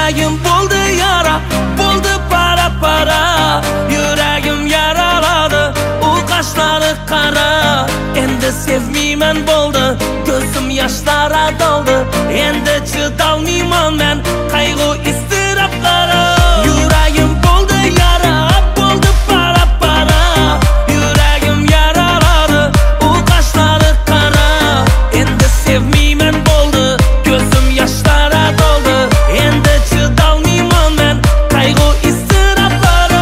Yuragim bo'ldi yara, bo'ldi para. Yuragim yaraladi, u qashlari qara. Endi sevmayman bo'ldi, ko'zim yoshlara doldi. Endi chidolmayman men qayg'u iztiroblara. Yuragim bo'ldi yara, bo'ldi para. Yuragim yaraladi, u qashlari qara. Endi sevmayman bo'ldi, ko'zim yoshlara doldi. Endi chidolmayman men qayg'u iztiroblara.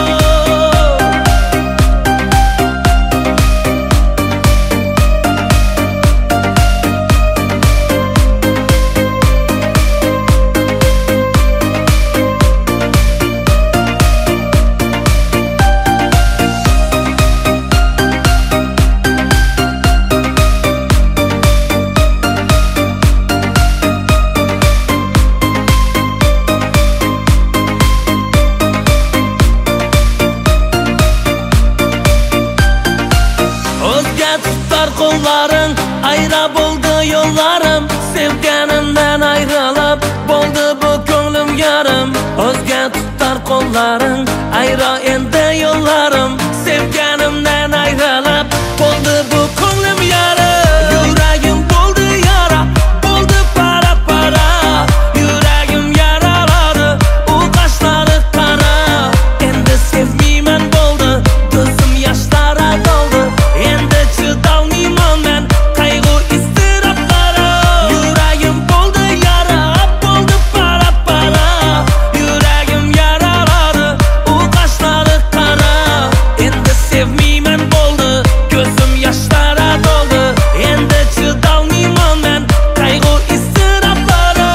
O'zga tutar qo'llaring, ayra bo'ldi yo'llarim. Sevganimdan ayrilib bo'ldi bu ko'nglim yarim. O'zga tutar qo'llaring, ayra endi yo'llarim. Sevganimdan ayrilib bo'ldi bu ko'nglim yarim. Yuragim bo'ldi yara, bo'ldi para. Yuragim yaraladi, u qashlari qara. Endi sevmayman bo'ldi, ko'zim yoshlara doldi. Endi chidolmayman men qayg'u iztiroblara. Yuragim bo'ldi yara, bo'ldi para. Yuragim yaraladi, u qashlari qara. Endi sevmayman bo'ldi, ko'zim yoshlara doldi. Endi chidolmayman men qayg'u iztiroblara.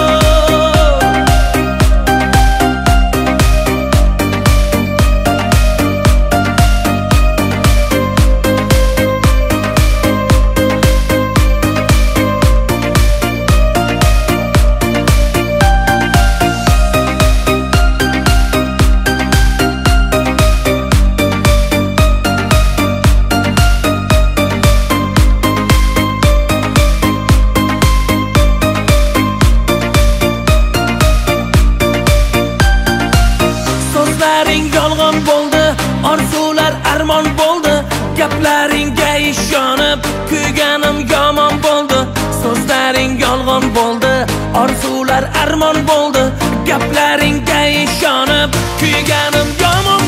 So'zlaring yolg'on bo'ldi, orzular armon bo'ldi. Gaplaringga ishonib, kuyganim yomon bo'ldi. So'zlaring yolg'on bo'ldi, orzular armon bo'ldi. Gaplaringga ishonib, kuyganim yomon